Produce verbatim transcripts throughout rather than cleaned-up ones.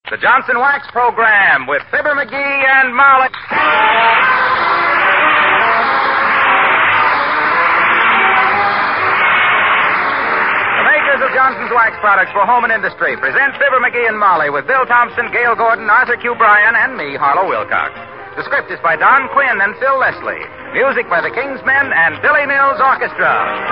The Johnson Wax Program with Fibber McGee and Molly. The makers of Johnson's Wax products for home and industry present Fibber McGee and Molly with Bill Thompson, Gail Gordon, Arthur Q. Bryan, and me, Harlow Wilcox. The script is by Don Quinn and Phil Leslie. Music by the Kingsmen and Billy Mills Orchestra.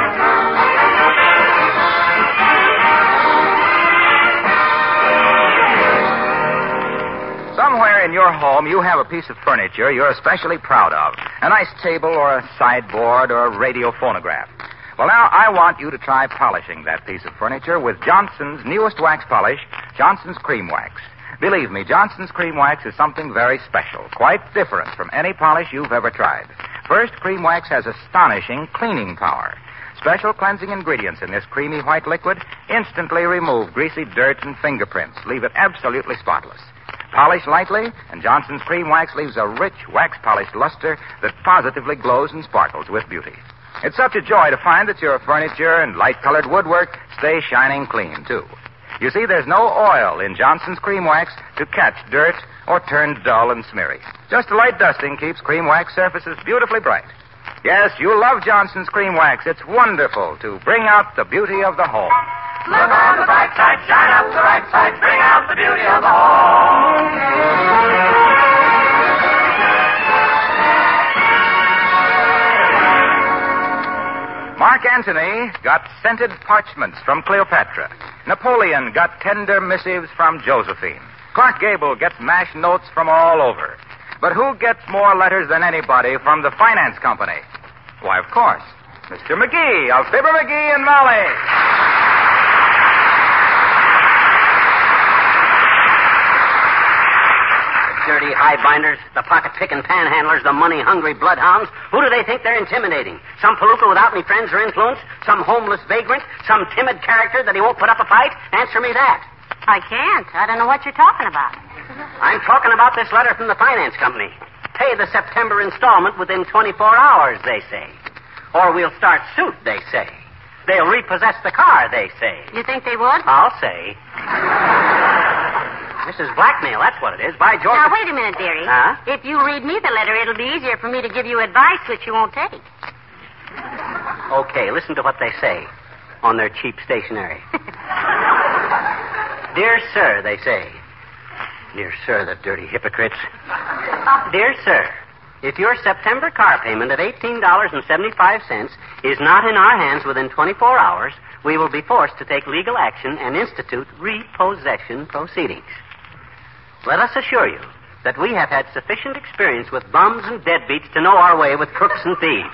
Somewhere in your home, you have a piece of furniture you're especially proud of. A nice table or a sideboard or a radio phonograph. Well, now, I want you to try polishing that piece of furniture with Johnson's newest wax polish, Johnson's Cream Wax. Believe me, Johnson's Cream Wax is something very special, quite different from any polish you've ever tried. First, Cream Wax has astonishing cleaning power. Special cleansing ingredients in this creamy white liquid instantly remove greasy dirt and fingerprints, leave it absolutely spotless. Polish lightly, and Johnson's Cream Wax leaves a rich, wax-polished luster that positively glows and sparkles with beauty. It's such a joy to find that your furniture and light-colored woodwork stay shining clean, too. You see, there's no oil in Johnson's Cream Wax to catch dirt or turn dull and smeary. Just a light dusting keeps Cream Wax surfaces beautifully bright. Yes, you'll love Johnson's Cream Wax. It's wonderful to bring out the beauty of the home. Look on the bright side, shine up the right side, bring out the beauty of the home. Mark Antony got scented parchments from Cleopatra. Napoleon got tender missives from Josephine. Clark Gable gets mashed notes from all over. But who gets more letters than anybody from the finance company? Why, of course, Mister McGee of Fibber McGee and Molly. Dirty highbinders, the pocket-picking panhandlers, the money-hungry bloodhounds. Who do they think they're intimidating? Some palooka without any friends or influence? Some homeless vagrant? Some timid character that he won't put up a fight? Answer me that. I can't. I don't know what you're talking about. I'm talking about this letter from the finance company. Pay the September installment within twenty-four hours, they say. Or we'll start suit, they say. They'll repossess the car, they say. You think they would? I'll say. This is blackmail, that's what it is. By George... Now, wait a minute, dearie. Huh? If you read me the letter, it'll be easier for me to give you advice which you won't take. Okay, listen to what they say on their cheap stationery. Dear sir, they say. Dear sir, the dirty hypocrites. Dear sir, if your September car payment of eighteen dollars and seventy-five cents is not in our hands within twenty-four hours, we will be forced to take legal action and institute repossession proceedings. Let us assure you that we have had sufficient experience with bums and deadbeats to know our way with crooks and thieves.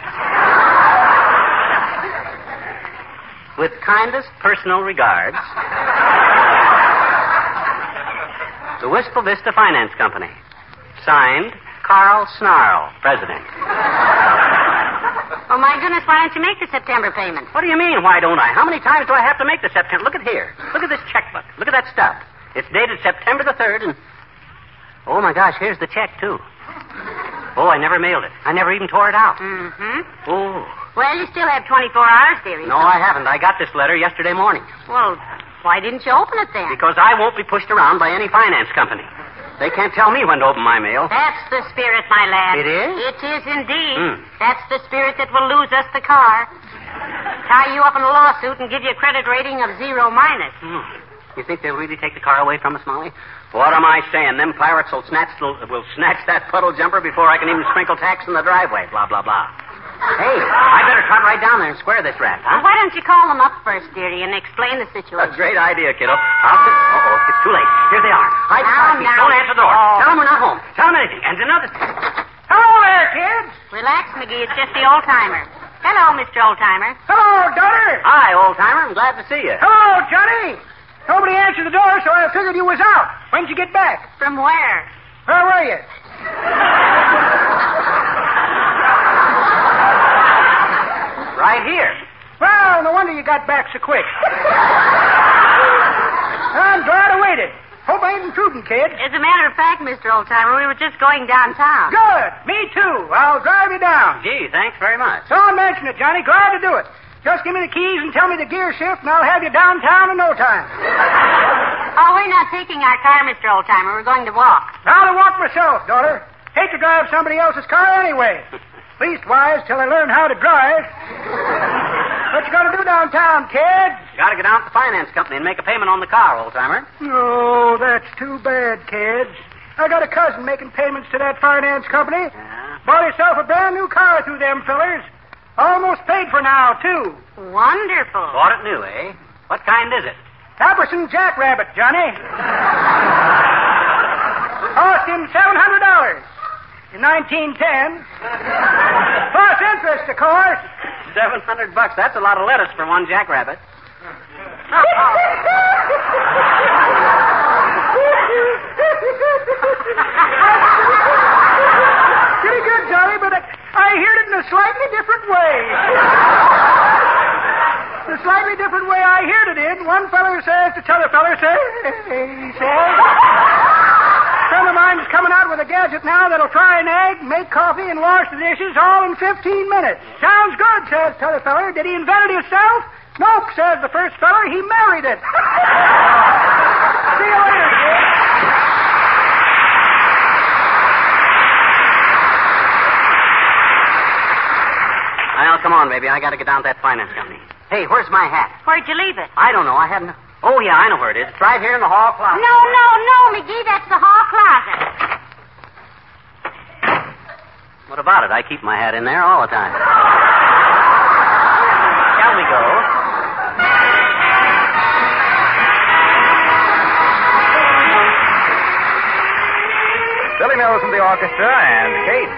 With kindest personal regards, the Wistful Vista Finance Company. Signed, Carl Snarl, President. Oh, my goodness, why don't you make the September payment? What do you mean, why don't I? How many times do I have to make the September? Look at here. Look at this checkbook. Look at that stub. It's dated September the third, and... Oh, my gosh, here's the check, too. Oh, I never mailed it. I never even tore it out. Mm-hmm. Oh. Well, you still have twenty-four hours, dearie. No, I haven't. I got this letter yesterday morning. Well, why didn't you open it then? Because I won't be pushed around by any finance company. They can't tell me when to open my mail. That's the spirit, my lad. It is? It is indeed. Mm. That's the spirit that will lose us the car. Tie you up in a lawsuit and give you a credit rating of zero minus. Mm. You think they'll really take the car away from us, Molly? What am I saying? Them pirates will snatch, will snatch that puddle jumper before I can even sprinkle tacks in the driveway. Blah, blah, blah. Hey, I better trot right down there and square this rat, huh? Well, why don't you call them up first, dearie, and explain the situation? A great idea, kiddo. I'll just... Uh-oh, it's too late. Here they are. Hide the car seat. now. Don't answer the door. Oh. Tell them we're not home. Tell them anything. And another... Hello there, kids. Relax, McGee. It's just the old-timer. Hello, Mister Old-timer. Hello, daughter. Hi, old-timer. I'm glad to see you. Hello, Johnny. Nobody answered the door, so I figured you was out. When'd you get back? From where? Where were you? Right here. Well, no wonder you got back so quick. I'm glad I waited. Hope I ain't intruding, kid. As a matter of fact, Mister Old-timer, we were just going downtown. Good. Me too. I'll drive you down. Gee, thanks very much. Don't mention it, Johnny. Glad to do it. Just give me the keys and tell me the gear shift, and I'll have you downtown in no time. Oh, we're not taking our car, Mister Oldtimer. We're going to walk. I'll walk myself, daughter. Hate to drive somebody else's car anyway. Leastwise, till I learn how to drive. What you gonna do downtown, kid? Gotta get out to the finance company and make a payment on the car, old-timer. Oh, that's too bad, kids. I got a cousin making payments to that finance company. Yeah. Bought himself a brand new car through them fellers. Almost paid for now, too. Wonderful. Bought it new, eh? What kind is it? Apperson Jackrabbit, Johnny. Cost him seven hundred dollars in nineteen ten. Plus interest, of course. Seven hundred bucks. That's a lot of lettuce for one jackrabbit. Pretty good, Johnny, but I, I heard it in a slightly different way. The slightly different way I heard it in, one feller says to t'other feller, says, he says, a friend of mine's coming out with a gadget now that'll fry an egg, make coffee, and wash the dishes all in fifteen minutes. Sounds good, says t'other feller. Did he invent it himself? Nope, says the first feller. He married it. See you later, kid. Well, come on, baby. I gotta get down to that finance company. Hey, where's my hat? Where'd you leave it? I don't know. I haven't... Oh, yeah, I know where it is. It's right here in the hall closet. No, no, no, McGee. That's the hall closet. What about it? I keep my hat in there all the time. Shall we go? Billy Mills and the orchestra and Kate.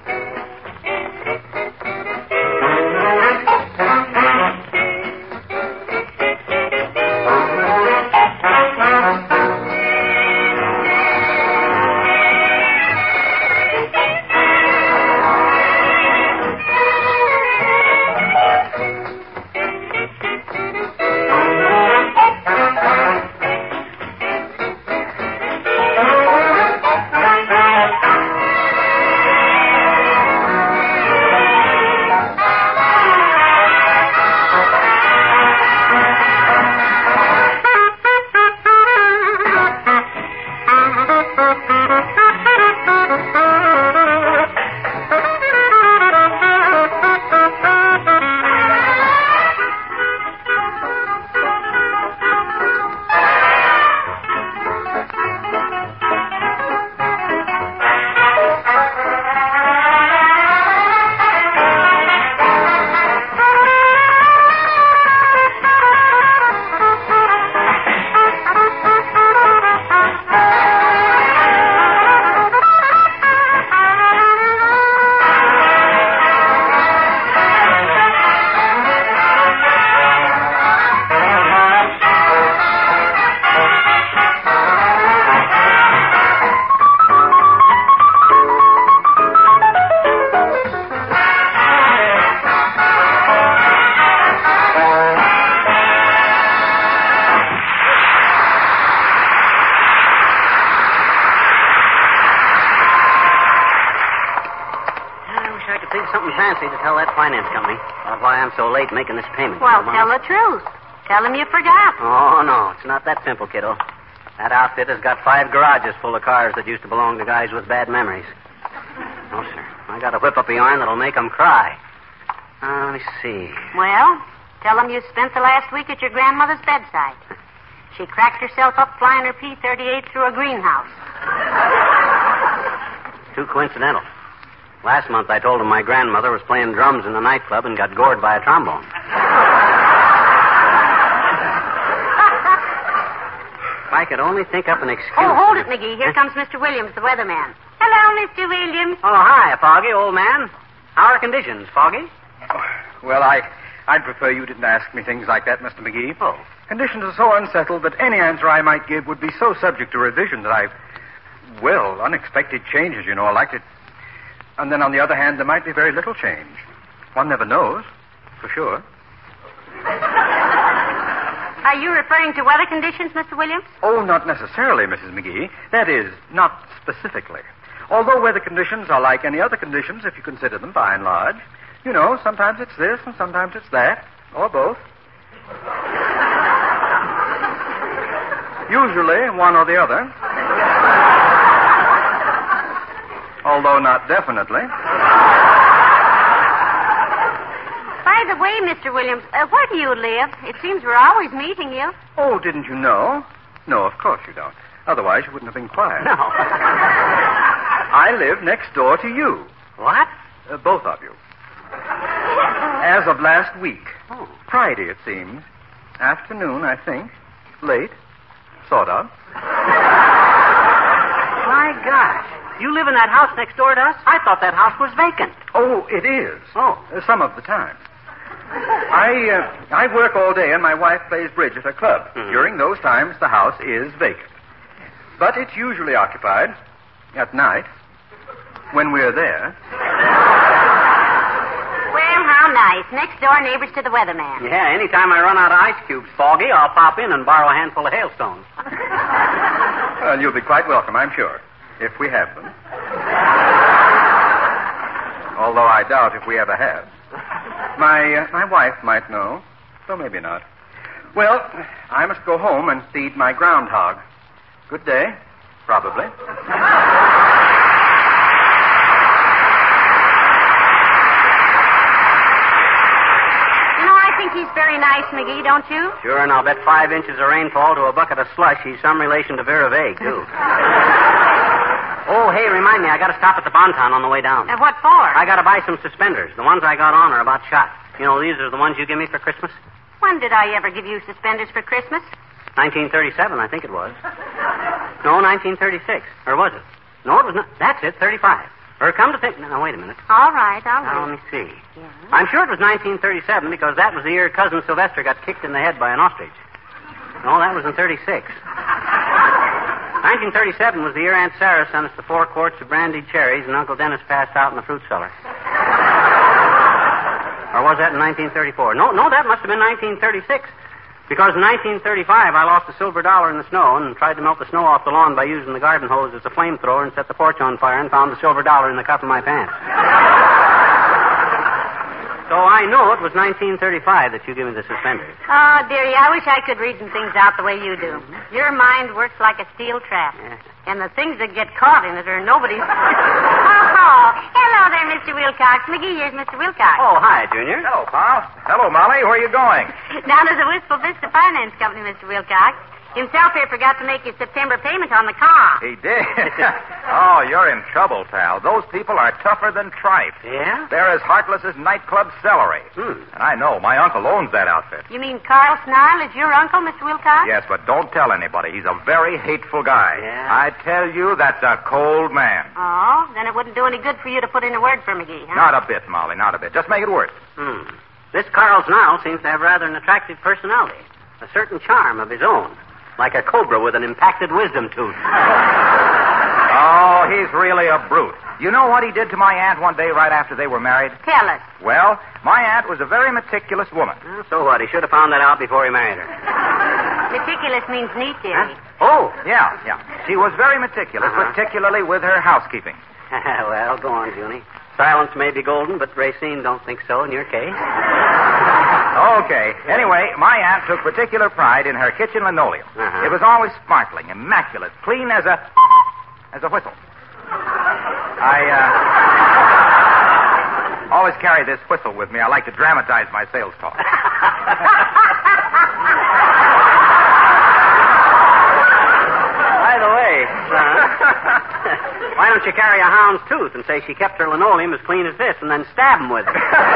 Fancy to tell that finance company about why I'm so late making this payment. Well, tell the truth. Tell them you forgot. Oh, no. It's not that simple, kiddo. That outfit has got five garages full of cars that used to belong to guys with bad memories. No, sir. I got a whip up a yarn that'll make them cry. Uh, let me see. Well, tell them you spent the last week at your grandmother's bedside. She cracked herself up flying her P thirty-eight through a greenhouse. Too coincidental. Last month I told him my grandmother was playing drums in a nightclub and got gored by a trombone. If I could only think up an excuse. Oh, hold it, McGee. Here comes Mister Williams, the weatherman. Hello, Mister Williams. Oh, hi, Foggy, old man. How are conditions, Foggy? Oh, well, I, I'd prefer you didn't ask me things like that, Mister McGee. Oh. Conditions are so unsettled that any answer I might give would be so subject to revision that I've, well, unexpected changes, you know, like it. And then, on the other hand, there might be very little change. One never knows, for sure. Are you referring to weather conditions, Mister Williams? Oh, not necessarily, Missus McGee. That is, not specifically. Although weather conditions are like any other conditions, if you consider them by and large. You know, sometimes it's this and sometimes it's that, or both. Usually one or the other. Although not definitely. By the way, Mister Williams, uh, where do you live? It seems we're always meeting you. Oh, didn't you know? No, of course you don't. Otherwise, you wouldn't have inquired. No. I live next door to you. What? Uh, both of you. As of last week. Oh. Friday, it seems. Afternoon, I think. Late. Sort of. My gosh. You live in that house next door to us? I thought that house was vacant. Oh, it is. Oh. Uh, some of the time. I uh, I work all day and my wife plays bridge at her club. Mm-hmm. During those times, the house is vacant. But it's usually occupied at night when we're there. Well, how nice. Next door neighbors to the weatherman. Yeah, anytime I run out of ice cubes foggy, I'll pop in and borrow a handful of hailstones. Well, you'll be quite welcome, I'm sure, if we have them. Although I doubt if we ever have. My uh, my wife might know, though maybe not. Well, I must go home and feed my groundhog. Good day, probably. You know, I think he's very nice, McGee, don't you? Sure, and I'll bet five inches of rainfall to a bucket of slush he's some relation to Vera Vague, too. Oh, hey, remind me, I got to stop at the Bonton on the way down. Uh, what for? I got to buy some suspenders. The ones I got on are about shot. You know, these are the ones you give me for Christmas. When did I ever give you suspenders for Christmas? nineteen thirty-seven, I think it was. No, nineteen thirty-six. Or was it? No, it was not. That's it, thirty-five. Or come to think... No, wait a minute. All right, all Now, right. let me see. Yeah. I'm sure it was nineteen thirty-seven because that was the year Cousin Sylvester got kicked in the head by an ostrich. No, that was in thirty-six. nineteen thirty-seven was the year Aunt Sarah sent us the four quarts of brandied cherries and Uncle Dennis passed out in the fruit cellar. Or was that in nineteen thirty-four? No, no, that must have been nineteen thirty-six. Because in nineteen thirty-five, I lost a silver dollar in the snow and tried to melt the snow off the lawn by using the garden hose as a flamethrower and set the porch on fire and found the silver dollar in the cuff of my pants. So I know it was nineteen thirty-five that you gave me the suspenders. Oh, dearie, I wish I could reason things out the way you do. Your mind works like a steel trap. Yeah. And the things that get caught in it are nobody's... Oh, hello there, Mister Wilcox. McGee, here's Mister Wilcox. Oh, hi, Junior. Hello, pal. Hello, Molly. Where are you going? Down to the Wistful Vista Finance Company, Mister Wilcox. Himself here forgot to make his September payment on the car. He did. Oh, you're in trouble, pal. Those people are tougher than tripe. Yeah? They're as heartless as nightclub celery. Hmm. And I know. My uncle owns that outfit. You mean Carl Snarl is your uncle, Mister Wilcox? Yes, but don't tell anybody. He's a very hateful guy. Yeah? I tell you, that's a cold man. Oh, then it wouldn't do any good for you to put in a word for McGee, huh? Not a bit, Molly, not a bit. Just make it worse. Hmm. This Carl Snarl seems to have rather an attractive personality, a certain charm of his own, like a cobra with an impacted wisdom tooth. Oh, he's really a brute. You know what he did to my aunt one day right after they were married? Tell us. Well, my aunt was a very meticulous woman. Well, so what? He should have found that out before he married her. Meticulous means neat, dearie. Oh. Yeah, yeah. She was very meticulous, Uh-huh. particularly with her housekeeping. Well, go on, Junie. Silence may be golden, but Racine don't think so in your case. Okay. Anyway, my aunt took particular pride in her kitchen linoleum. Uh-huh. It was always sparkling, immaculate, clean as a as a whistle. I uh, always carry this whistle with me. I like to dramatize my sales talk. By the way, son, why don't you carry a hound's tooth and say she kept her linoleum as clean as this and then stab him with it?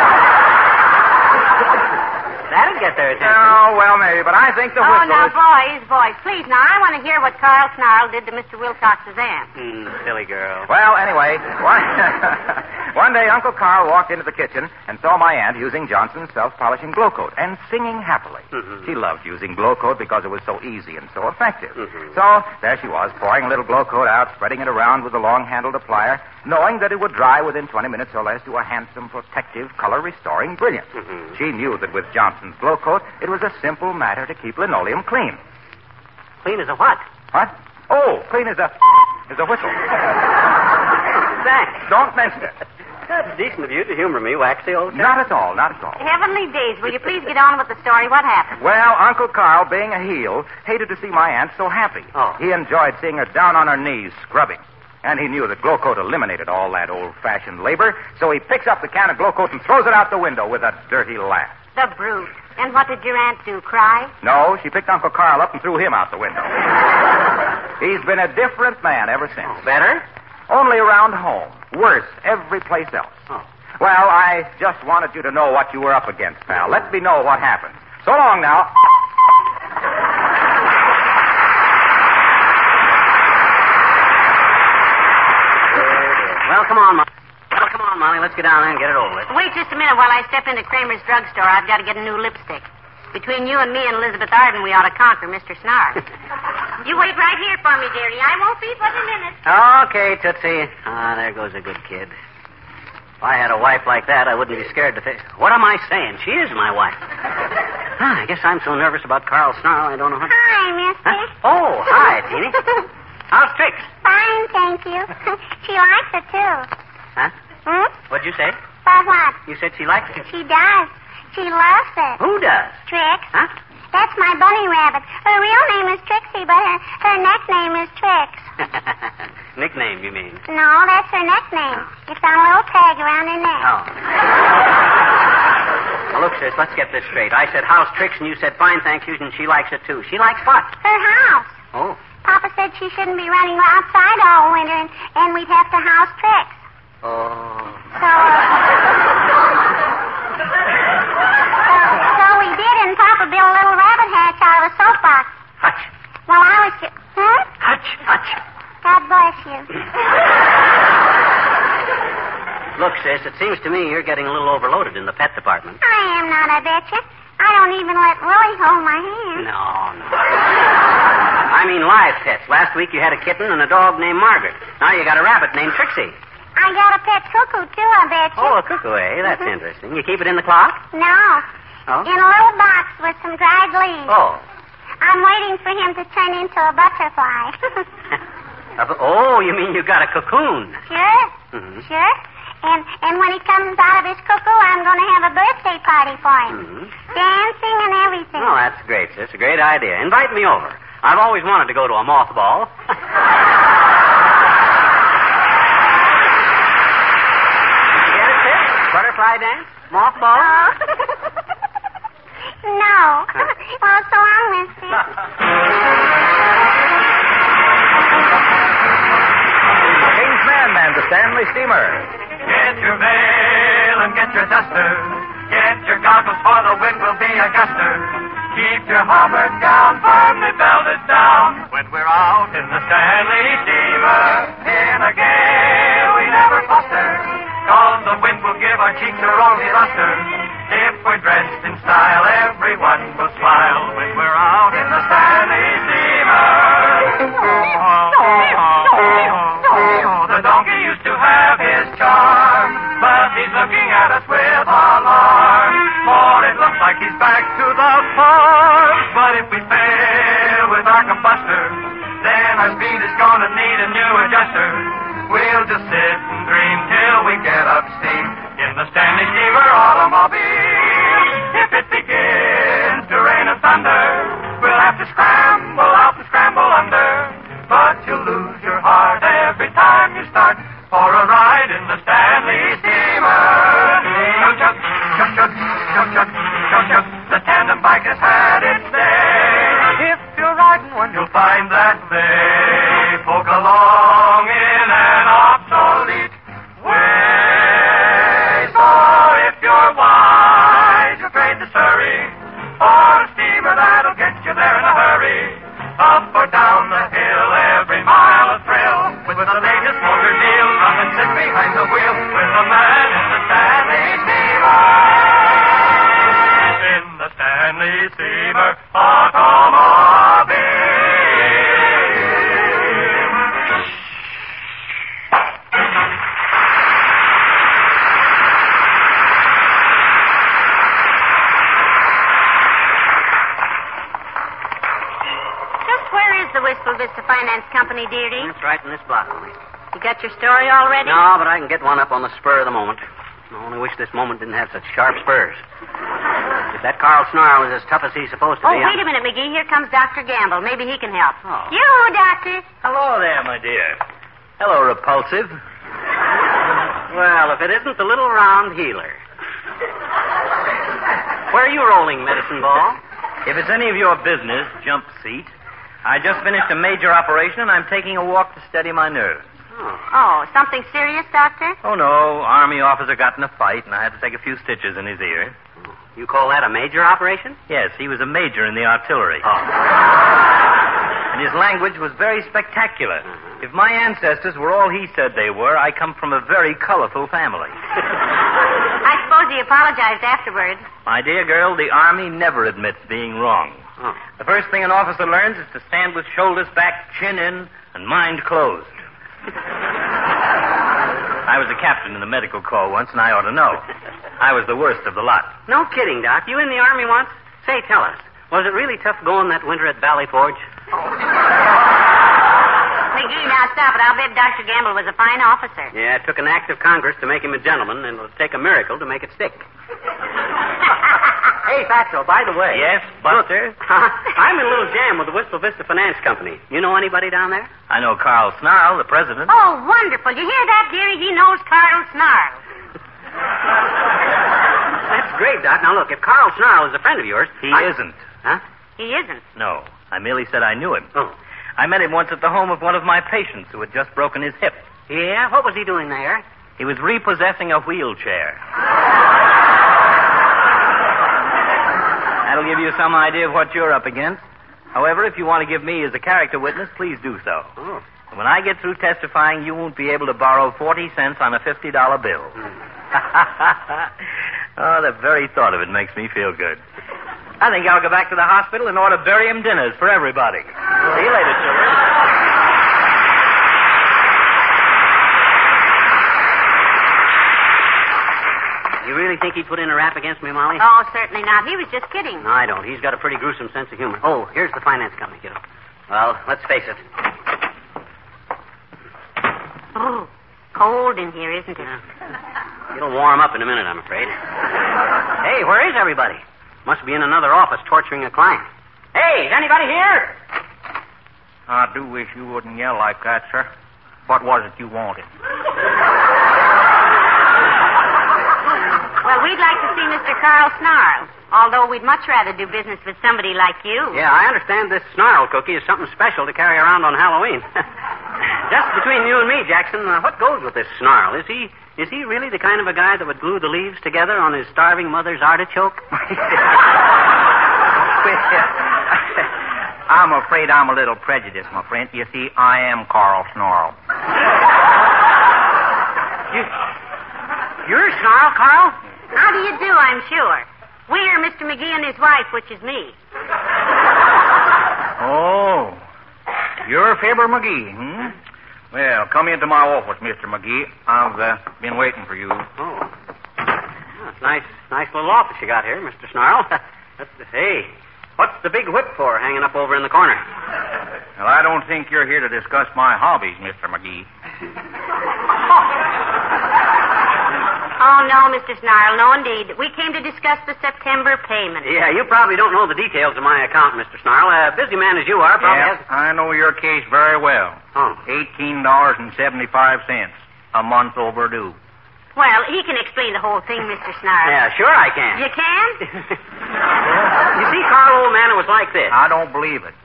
That'd get their attention. Oh, well, maybe, but I think the Oh, whistle now, is... boys, boys, please. Now, I want to hear what Carl Snarl did to Mister Wilcox's aunt. Hmm, silly girl. Well, anyway, one, one day Uncle Carl walked into the kitchen and saw my aunt using Johnson's self-polishing glow coat and singing happily. Mhm. She loved using glow coat because it was so easy and so effective. Mhm. So there she was, pouring a little glow coat out, spreading it around with a long-handled applier, knowing that it would dry within twenty minutes or less to a handsome, protective, color-restoring brilliance. Mhm. She knew that with Johnson's glow coat, it was a simple matter to keep linoleum clean. Clean as a what? What? Oh, clean as a... as a whistle. Thanks. Don't mention it. That's decent of you to humor me, Waxy, old chap. Not at all, not at all. Heavenly days. Will you please get on with the story? What happened? Well, Uncle Carl, being a heel, hated to see my aunt so happy. Oh. He enjoyed seeing her down on her knees scrubbing. And he knew that Glowcoat eliminated all that old-fashioned labor, so he picks up the can of Glowcoat and throws it out the window with a dirty laugh. The brute. And what did your aunt do, cry? No, she picked Uncle Carl up and threw him out the window. He's been a different man ever since. Oh, better? Only around home. Worse every place else. Oh. Well, I just wanted you to know what you were up against, pal. Let me know what happened. So long now. Well, come on, Molly. Well, come on, Molly. Let's get down there and get it over with. Wait just a minute while I step into Kramer's drugstore. I've got to get a new lipstick. Between you and me and Elizabeth Arden, we ought to conquer Mister Snark. You wait right here for me, dearie. I won't be but a minute. Okay, Tootsie. Ah, there goes a good kid. If I had a wife like that, I wouldn't be scared to think. What am I saying? She is my wife. Ah, I guess I'm so nervous about Carl Snarl, I don't know how. Hi, mister. Huh? Oh, hi, Teeny. How's Trix? Fine, thank you. She likes it, too. Huh? Hmm? What'd you say? For what? You said she likes it. She does. She loves it. Who does? Trix. Huh? That's my bunny rabbit. Her real name is Trixie, but her, her nickname is Trix. Nickname, you mean? No, that's her nickname. It's on a little tag around her neck. Oh. Well, look, sis, let's get this straight. I said, how's Trix, and you said, fine, thank you, and she likes it, too. She likes what? Her house. Oh. Papa said she shouldn't be running outside all winter, and, and we'd have to house Trix. Oh. So, so we did, and Papa built a little rabbit hatch out of a soapbox. Hutch. Well, I was just... Hmm? Hutch, hutch. God bless you. Look, sis, it seems to me you're getting a little overloaded in the pet department. I am not, I betcha. I don't even let Willie hold my hand. No, no. I mean live pets. Last week you had a kitten and a dog named Margaret. Now you got a rabbit named Trixie. I got a pet cuckoo, too, I betcha. Oh, a cuckoo, eh? That's Mhm. interesting. You keep it in the clock? No. Oh? In a little box with some dried leaves. Oh. I'm waiting for him to turn into a butterfly. Oh, you mean you got a cocoon? Sure. Mm-hmm. Sure. And and when he comes out of his cuckoo, I'm going to have a birthday party for him. Mm-hmm. Dancing and everything. Oh, that's great, sis. A great idea. Invite me over. I've always wanted to go to a moth ball. Did you get it, sis? Butterfly dance? Moth ball? Oh. No. Well, so long, mister. King's Men and the Stanley Steamer. Get your veil and get your duster. Get your goggles for the wind will be a guster. Keep your homburg gown firmly belted down. When we're out in the Stanley Steamer, in a gale we never fluster. Cause the wind will give our cheeks a rosy luster. If we're dressed in style, everyone will smile when we're out in the Stanley Steamer. The donkey used to have his charm, but he's looking at us with alarm. For it looks like he's back to the farm. But if we fail with our combustor, then our speed is gonna need a new adjuster. We'll just sit and dream till we get up steam in the Stanley Steamer automobile. If it begins to rain and thunder, we'll have to scramble out and scramble under. But you'll lose your heart every time you start for a ride in the Stanley Steamer. Chug-chug, chug-chug, chug-chug, chug-chug. The tandem bike has had its day. If you're riding one, you'll find that they poke along in an obsolete way. So if you're wise, you'll trade the Surrey for a steamer that'll get you there in a hurry. Up or down the hill, every mile a thrill. With the latest motor deal, come and sit behind the wheel with the man in the Stanley Steamer. In the Stanley Steamer automobile. Just where is the Wistful Vista Finance Company, dearie? It's right in this block, Molly. You got your story all ready? No, but I can get one up on the spur of the moment. I only wish this moment didn't have such sharp spurs. If that Carl Snarl is as tough as he's supposed to Oh, be... wait I'm... a minute, McGee. Here comes Doctor Gamble. Maybe he can help. Oh. You, Doctor. Hello there, my dear. Hello, Repulsive. Well, if it isn't the little round healer. Where are you rolling, Medicine Ball? If it's any of your business, jump seat. I just finished a major operation, and I'm taking a walk to steady my nerves. Oh. Oh, something serious, Doctor? Oh, no. Army officer got in a fight, and I had to take a few stitches in his ear. You call that a major operation? Yes, he was a major in the artillery. Oh. And his language was very spectacular. If my ancestors were all he said they were, I come from a very colorful family. I suppose he apologized afterwards. My dear girl, the Army never admits being wrong. Oh. The first thing an officer learns is to stand with shoulders back, chin in, and mind closed. I was a captain in the medical corps once, and I ought to know. I was the worst of the lot. No kidding, Doc. You in the Army once? Say, tell us. Was it really tough going that winter at Valley Forge? McGee, now stop it. I'll bet Doctor Gamble was a fine officer. Yeah, it took an act of Congress to make him a gentleman, and it'll take a miracle to make it stick. Hey, Fatso, by the way. Yes, Buster? I'm in a little jam with the Wistful Vista Finance Company. You know anybody down there? I know Carl Snarl, the president. Oh, wonderful. You hear that, dearie? He knows Carl Snarl. That's great, Doc. Now, look, if Carl Snarl is a friend of yours... He I... isn't. Huh? He isn't. No, I merely said I knew him. Oh. I met him once at the home of one of my patients who had just broken his hip. Yeah? What was he doing there? He was repossessing a wheelchair. That'll give you some idea of what you're up against. However, if you want to give me as a character witness, please do so. Oh. And when I get through testifying, you won't be able to borrow forty cents on a fifty dollar bill. Oh, the very thought of it makes me feel good. I think I'll go back to the hospital and order barium dinners for everybody. See you later, children. You really think he put in a rap against me, Molly? Oh, certainly not. He was just kidding. No, I don't. He's got a pretty gruesome sense of humor. Oh, here's the finance company, kiddo. Well, let's face it. Oh, cold in here, isn't it? Yeah. It'll warm up in a minute, I'm afraid. Hey, where is everybody? Must be in another office torturing a client. Hey, is anybody here? I do wish you wouldn't yell like that, sir. What was it you wanted? Well, we'd like to see Mister Carl Snarl, although we'd much rather do business with somebody like you. Yeah, I understand this Snarl cookie is something special to carry around on Halloween. Just between you and me, Jackson, uh, what goes with this Snarl? Is he is he really the kind of a guy that would glue the leaves together on his starving mother's artichoke? I'm afraid I'm a little prejudiced, my friend. You see, I am Carl Snarl. You, you're Snarl, Carl? How do you do, I'm sure. We're Mister McGee and his wife, which is me. Oh, you're Fibber McGee, hmm? Well, come into my office, Mister McGee. I've uh, been waiting for you. Oh. That's nice, nice little office you got here, Mister Snarl. Hey, what's the big whip for hanging up over in the corner? Well, I don't think you're here to discuss my hobbies, Mister McGee. Oh, no, Mister Snarl, no, indeed. We came to discuss the September payment. Yeah, you probably don't know the details of my account, Mister Snarl. A busy man as you are probably Yeah, has... I know your case very well. Oh. Eighteen dollars and seventy-five cents, a month overdue. Well, he can explain the whole thing, Mister Snarl. Yeah, sure I can. You can? You see, Carl, old man, it was like this. I don't believe it.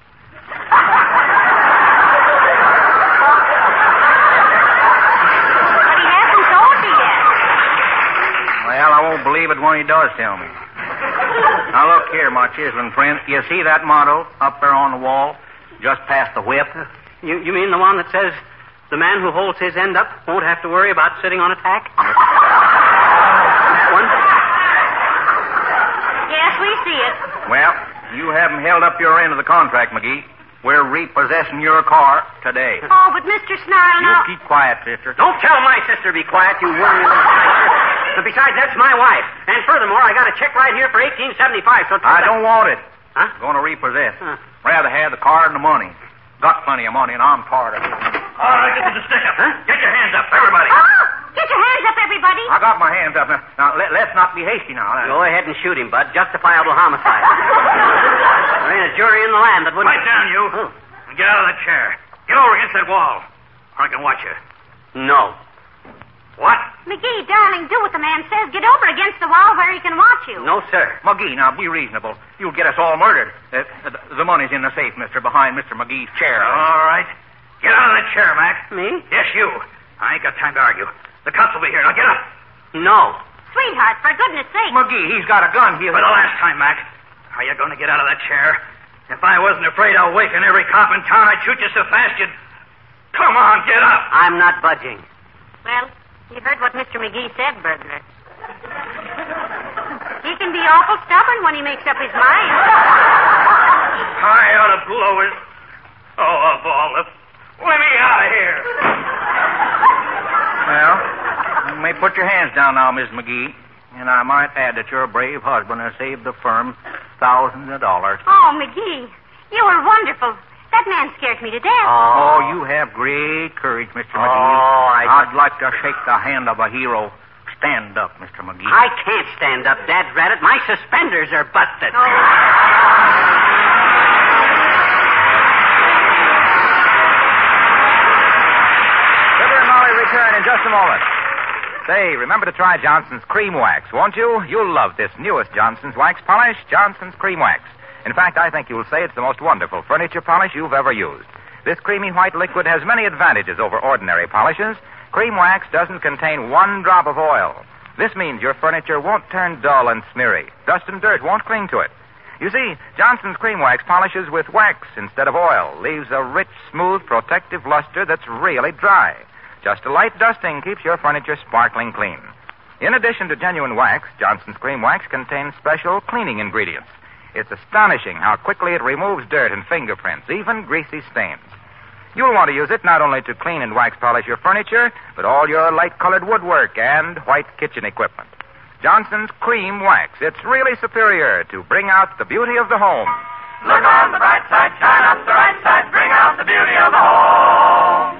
But he hasn't told you yet. Well, I won't believe it when he does tell me. Now, look here, my chiseling friend. You see that motto up there on the wall, just past the whip? You, you mean the one that says, the man who holds his end up won't have to worry about sitting on a tack? That one? Yes, we see it. Well, you haven't held up your end of the contract, McGee. We're repossessing your car today. Oh, but Mister Snarl, You now... keep quiet, sister. Don't tell my sister to be quiet, you wormy little bastard. But besides, that's my wife. And furthermore, I got a check right here for eighteen seventy-five. So I don't want it. Huh? Going to repossess. Huh. Rather have the car and the money. Got plenty of money, and I'm tired of it. All right, this is a stick-up. Huh? Get your hands up, everybody. Oh, get your hands up, everybody. I got my hands up. Now, now let, let's not be hasty now. Go ahead and shoot him, Bud. Justifiable homicide. There ain't a jury in the land that wouldn't... Right down, you. Oh. And get out of that chair. Get over against that wall. Or I can watch you. No. What? McGee, darling, do what the man says. Get over against the wall where he can watch you. No, sir. McGee, now be reasonable. You'll get us all murdered. Uh, the, the money's in the safe, mister, behind Mister McGee's chair. All right. Get out of that chair, Mac. Me? Yes, you. I ain't got time to argue. The cops will be here. Now get up. No. Sweetheart, for goodness sake. McGee, he's got a gun. He'll... For the last time, Mac. Are you going to get out of that chair? If I wasn't afraid I'll waken every cop in town, I'd shoot you so fast you'd... Come on, get up. I'm not budging. Well, you heard what Mister McGee said, burglar. He can be awful stubborn when he makes up his mind. I ought to blow his... Oh, of all the... Let me out of here. Well, you may put your hands down now, Miss McGee. And I might add that your brave husband has saved the firm thousands of dollars. Oh, McGee, you were wonderful. That man scares me to death. Oh, you have great courage, Mister McGee. Oh, I... I'd like to shake the hand of a hero. Stand up, Mister McGee. I can't stand up, Dad's rabbit. My suspenders are busted. Oh. Fibber and Molly return in just a moment. Say, remember to try Johnson's Cream Wax, won't you? You'll love this newest Johnson's Wax Polish, Johnson's Cream Wax. In fact, I think you'll say it's the most wonderful furniture polish you've ever used. This creamy white liquid has many advantages over ordinary polishes. Cream Wax doesn't contain one drop of oil. This means your furniture won't turn dull and smeary. Dust and dirt won't cling to it. You see, Johnson's Cream Wax polishes with wax instead of oil, leaves a rich, smooth, protective luster that's really dry. Just a light dusting keeps your furniture sparkling clean. In addition to genuine wax, Johnson's Cream Wax contains special cleaning ingredients. It's astonishing how quickly it removes dirt and fingerprints, even greasy stains. You'll want to use it not only to clean and wax polish your furniture, but all your light-colored woodwork and white kitchen equipment. Johnson's Cream Wax. It's really superior to bring out the beauty of the home. Look on the bright side, shine up the right side, bring out the beauty of the home.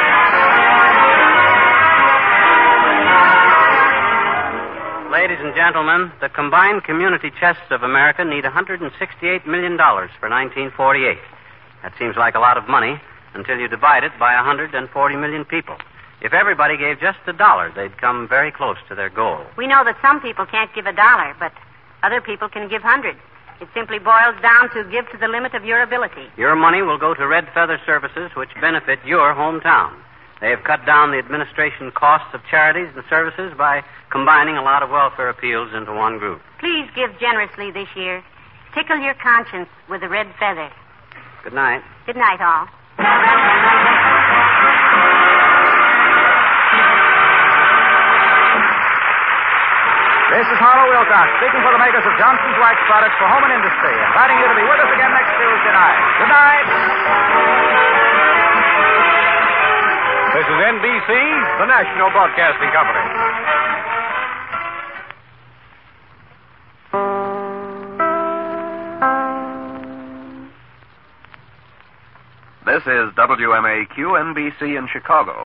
Ladies and gentlemen, the combined community chests of America need one hundred sixty-eight million dollars for nineteen forty-eight. That seems like a lot of money until you divide it by one hundred forty million people. If everybody gave just a dollar, they'd come very close to their goal. We know that some people can't give a dollar, but other people can give hundreds. It simply boils down to give to the limit of your ability. Your money will go to Red Feather Services, which benefit your hometown. They have cut down the administration costs of charities and services by combining a lot of welfare appeals into one group. Please give generously this year. Tickle your conscience with a red feather. Good night. Good night, all. This is Harlow Wilcox, speaking for the makers of Johnson's Wax products for home and industry, inviting you to be with us again next Tuesday night. Good night. This is N B C, the National Broadcasting Company. This is W M A Q N B C in Chicago,